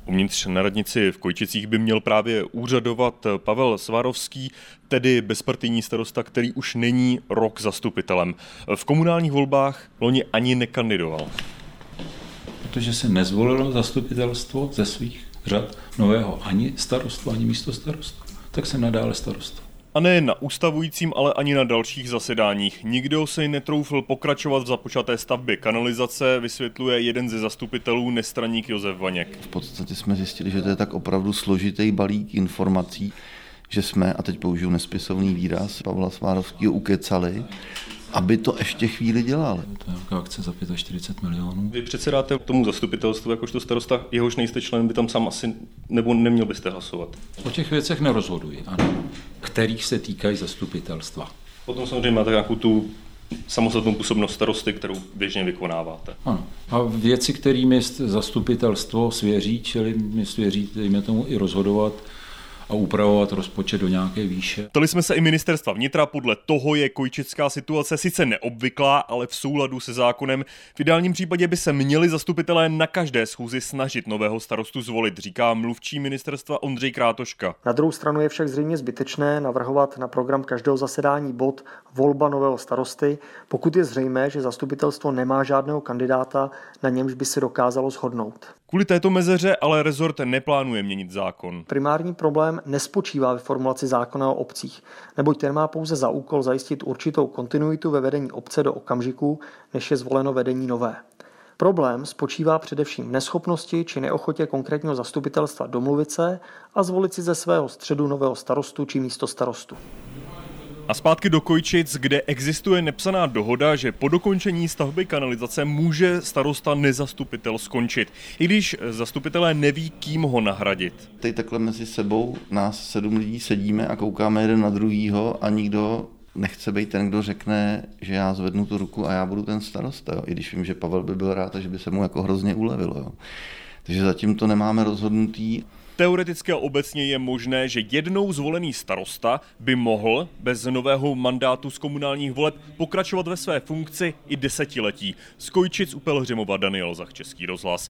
Uvnitř na radnici v Kojčicích by měl právě úřadovat Pavel Svárovský, tedy bezpartijní starosta, který už není rok zastupitelem. V komunálních volbách loni ani nekandidoval. Protože se nezvolilo zastupitelstvo ze svých řad nového ani starostu, ani místostarostu, tak se nadále starosta. A nejen na ustavujícím, ale ani na dalších zasedáních. Nikdo se netroufl pokračovat v započaté stavbě kanalizace, vysvětluje jeden ze zastupitelů, nestraník Josef Vaněk. V podstatě jsme zjistili, že to je tak opravdu složitý balík informací, že jsme, a teď použiju nespisovný výraz, Pavla Svárovského ukecali, aby to ještě chvíli dělali. To je nějaká akce za 45 milionů. Vy předsedáte tomu zastupitelstvu, jakožto starosta, jehož nejste člen, by tam sám asi, nebo neměl byste hlasovat? O těch věcech nerozhoduji, ano, kterých se týkají zastupitelstva. Potom samozřejmě máte nějakou tu samostatnou působnost starosty, kterou běžně vykonáváte. Ano. A věci, kterými zastupitelstvo svěří, čili mi svěří, dejme tomu, i rozhodovat a upravovat rozpočet do nějaké výše. Ptali jsme se i ministerstva vnitra, podle toho je kojčická situace sice neobvyklá, ale v souladu se zákonem. V ideálním případě by se měli zastupitelé na každé schůzi snažit nového starostu zvolit, říká mluvčí ministerstva Ondřej Krátoška. Na druhou stranu je však zřejmě zbytečné navrhovat na program každého zasedání bod volba nového starosty, pokud je zřejmé, že zastupitelstvo nemá žádného kandidáta, na němž by se dokázalo shodnout. Kvůli této mezeře ale rezort neplánuje měnit zákon. Primární problém nespočívá ve formulaci zákona o obcích, neboť ten má pouze za úkol zajistit určitou kontinuitu ve vedení obce do okamžiku, než je zvoleno vedení nové. Problém spočívá především v neschopnosti či neochotě konkrétního zastupitelstva domluvit se a zvolit si ze svého středu nového starostu či místostarostu. A zpátky do Kojčic, kde existuje nepsaná dohoda, že po dokončení stavby kanalizace může starosta nezastupitel skončit, i když zastupitelé neví, kým ho nahradit. Teď takhle mezi sebou nás 7 lidí sedíme a koukáme jeden na druhýho a nikdo nechce být ten, kdo řekne, že já zvednu tu ruku a já budu ten starosta, jo? I když vím, že Pavel by byl rád a že by se mu jako hrozně ulevilo. Jo? Takže zatím to nemáme rozhodnutý. Teoreticky a obecně je možné, že jednou zvolený starosta by mohl bez nového mandátu z komunálních voleb pokračovat ve své funkci i desetiletí. Z Kojčic u Pelhřimova Daniel Zach, Český rozhlas.